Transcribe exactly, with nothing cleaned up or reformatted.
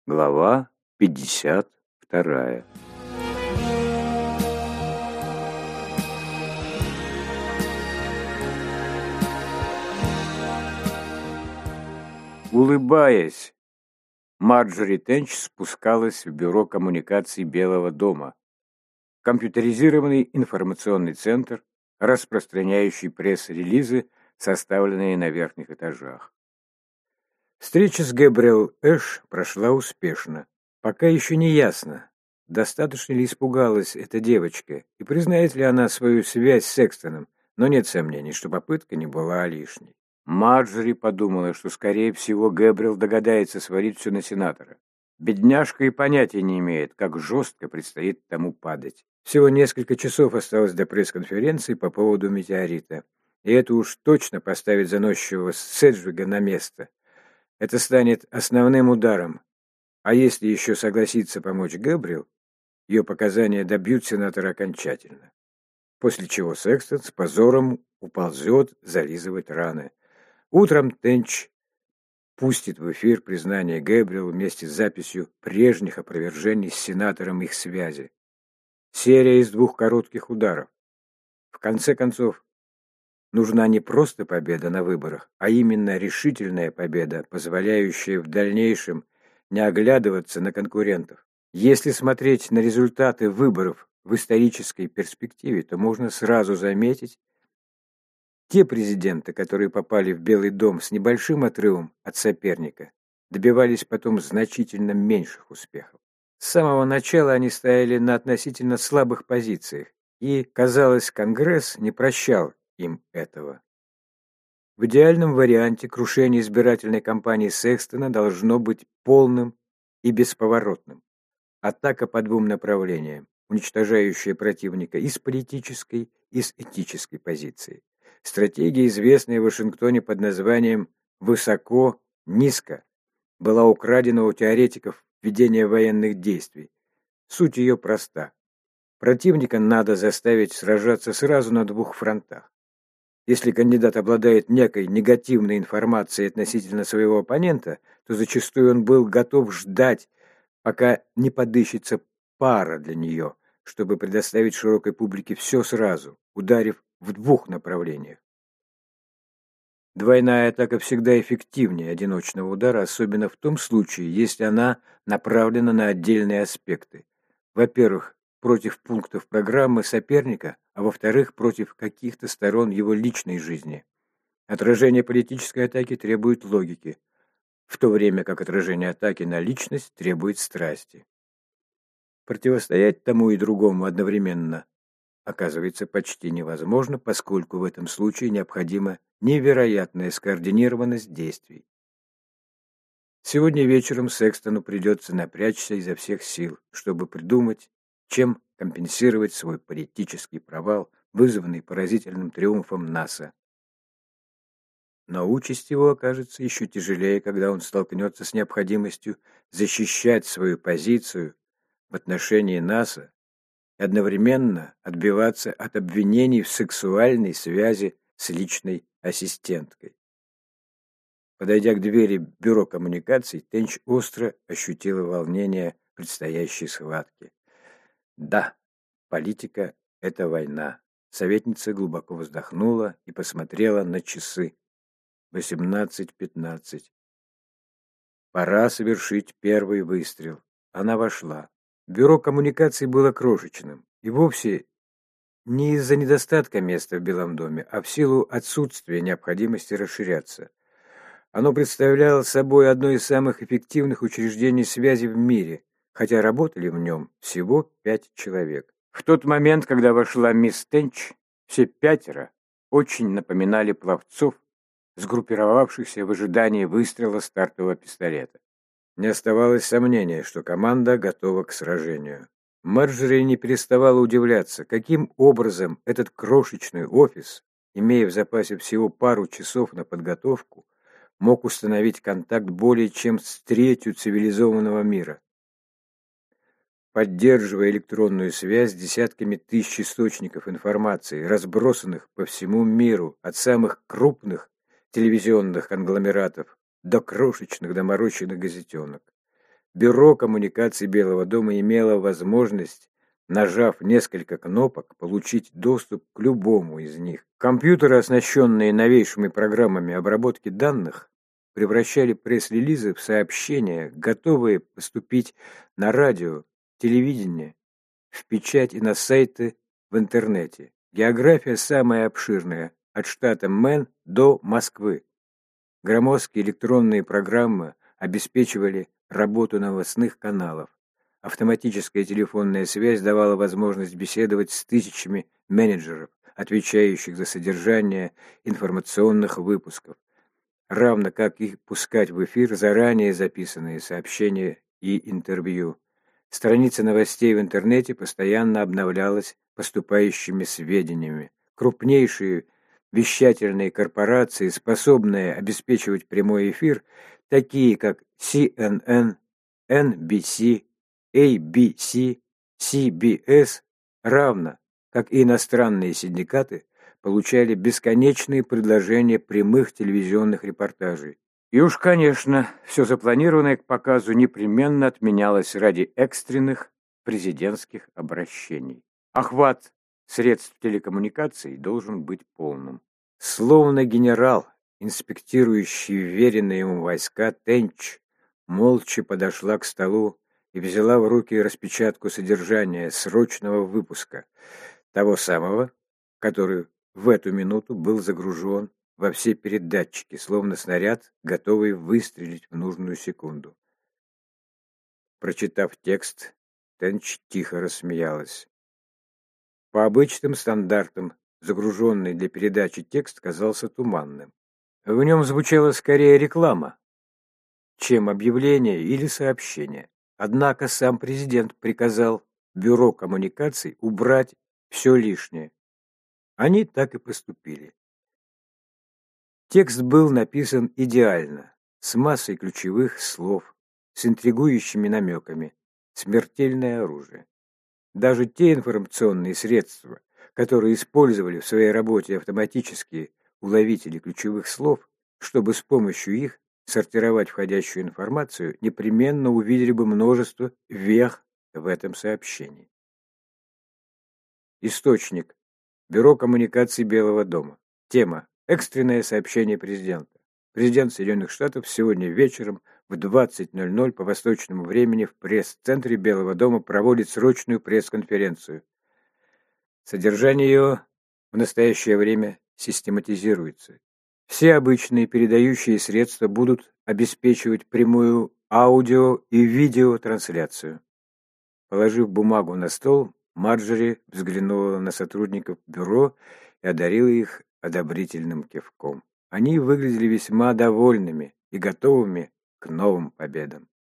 Глава пятьдесят вторая. Улыбаясь, Марджори Тенч спускалась в бюро коммуникаций Белого дома, компьютеризированный информационный центр, распространяющий пресс-релизы, составленные на верхних этажах. Встреча с Гэбриэл Эш прошла успешно. Пока еще не ясно, достаточно ли испугалась эта девочка и признает ли она свою связь с Секстоном, но нет сомнений, что попытка не была лишней. Марджори подумала, что, скорее всего, Гэбриэл догадается свалить все на сенатора. Бедняжка и понятия не имеет, как жестко предстоит тому падать. Всего несколько часов осталось до пресс-конференции по поводу метеорита, и это уж точно поставит заносчивого Седжвига на место. Это станет основным ударом. А если еще согласится помочь Гэбриэл, ее показания добьют сенатора окончательно. После чего Секстон с позором уползет зализывать раны. Утром Тенч пустит в эфир признание Гэбриэл вместе с записью прежних опровержений с сенатором их связи. Серия из двух коротких ударов. В конце концов, нужна не просто победа на выборах, а именно решительная победа, позволяющая в дальнейшем не оглядываться на конкурентов. Если смотреть на результаты выборов в исторической перспективе, то можно сразу заметить, те президенты, которые попали в Белый дом с небольшим отрывом от соперника, добивались потом значительно меньших успехов. С самого начала они стояли на относительно слабых позициях, и, казалось, Конгресс не прощал им этого. В идеальном варианте крушение избирательной кампании Секстона должно быть полным и бесповоротным. Атака по двум направлениям, уничтожающая противника и с политической, и с этической позиции. Стратегия, известная в Вашингтоне под названием «высоко-низко», была украдена у теоретиков ведения военных действий. Суть ее проста. Противника надо заставить сражаться сразу на двух фронтах. Если кандидат обладает некой негативной информацией относительно своего оппонента, то зачастую он был готов ждать, пока не подыщется пара для нее, чтобы предоставить широкой публике все сразу, ударив в двух направлениях. Двойная атака всегда эффективнее одиночного удара, особенно в том случае, если она направлена на отдельные аспекты. Во-первых, против пунктов программы соперника, а во-вторых, против каких-то сторон его личной жизни. Отражение политической атаки требует логики, в то время как отражение атаки на личность требует страсти. Противостоять тому и другому одновременно оказывается почти невозможно, поскольку в этом случае необходима невероятная скоординированность действий. Сегодня вечером Секстону придется напрячься изо всех сил, чтобы придумать, чем компенсировать свой политический провал, вызванный поразительным триумфом НАСА. Но участь его окажется еще тяжелее, когда он столкнется с необходимостью защищать свою позицию в отношении НАСА и одновременно отбиваться от обвинений в сексуальной связи с личной ассистенткой. Подойдя к двери бюро коммуникаций, Тенч остро ощутила волнение предстоящей схватки. Да, политика – это война. Советница глубоко вздохнула и посмотрела на часы. восемнадцать пятнадцать. Пора совершить первый выстрел. Она вошла. Бюро коммуникаций было крошечным, и вовсе не из-за недостатка места в Белом доме, а в силу отсутствия необходимости расширяться. Оно представляло собой одно из самых эффективных учреждений связи в мире, хотя работали в нем всего пять человек. В тот момент, когда вошла мисс Тенч, все пятеро очень напоминали пловцов, сгруппировавшихся в ожидании выстрела стартового пистолета. Не оставалось сомнения, что команда готова к сражению. Марджори не переставала удивляться, каким образом этот крошечный офис, имея в запасе всего пару часов на подготовку, мог установить контакт более чем с третью цивилизованного мира. Поддерживая электронную связь с десятками тысяч источников информации, разбросанных по всему миру, от самых крупных телевизионных конгломератов до крошечных доморощенных газетенок. Бюро коммуникаций Белого дома имело возможность, нажав несколько кнопок, получить доступ к любому из них. Компьютеры, оснащенные новейшими программами обработки данных, превращали пресс-релизы в сообщения, готовые поступить на радио, телевидение, в печать и на сайты в интернете. География самая обширная, от штата Мэн до Москвы. Громоздкие электронные программы обеспечивали работу новостных каналов. Автоматическая телефонная связь давала возможность беседовать с тысячами менеджеров, отвечающих за содержание информационных выпусков, равно как и пускать в эфир заранее записанные сообщения и интервью. Страница новостей в интернете постоянно обновлялась поступающими сведениями. Крупнейшие вещательные корпорации, способные обеспечивать прямой эфир, такие как Си Эн Эн, Эн Би Си, Эй Би Си, Си Би Эс, равно как и иностранные синдикаты, получали бесконечные предложения прямых телевизионных репортажей. И уж, конечно, все запланированное к показу непременно отменялось ради экстренных президентских обращений. Охват средств телекоммуникаций должен быть полным. Словно генерал, инспектирующий вверенные ему войска, Тенч молча подошла к столу и взяла в руки распечатку содержания срочного выпуска, того самого, который в эту минуту был загружен во все передатчики, словно снаряд, готовый выстрелить в нужную секунду. Прочитав текст, Тенч тихо рассмеялась. По обычным стандартам загруженный для передачи текст казался туманным. В нем звучала скорее реклама, чем объявление или сообщение. Однако сам президент приказал Бюро коммуникаций убрать все лишнее. Они так и поступили. Текст был написан идеально, с массой ключевых слов, с интригующими намеками, смертельное оружие. Даже те информационные средства, которые использовали в своей работе автоматические уловители ключевых слов, чтобы с помощью их сортировать входящую информацию, непременно увидели бы множество вех в этом сообщении. Источник. Бюро коммуникаций Белого дома. Тема. Экстренное сообщение президента. Президент Соединенных Штатов сегодня вечером в двадцать ноль ноль по восточному времени в пресс-центре Белого дома проводит срочную пресс-конференцию. Содержание ее в настоящее время систематизируется. Все обычные передающие средства будут обеспечивать прямую аудио- и видеотрансляцию. Положив бумагу на стол, Марджори взглянула на сотрудников бюро и одарила их одобрительным кивком. Они выглядели весьма довольными и готовыми к новым победам.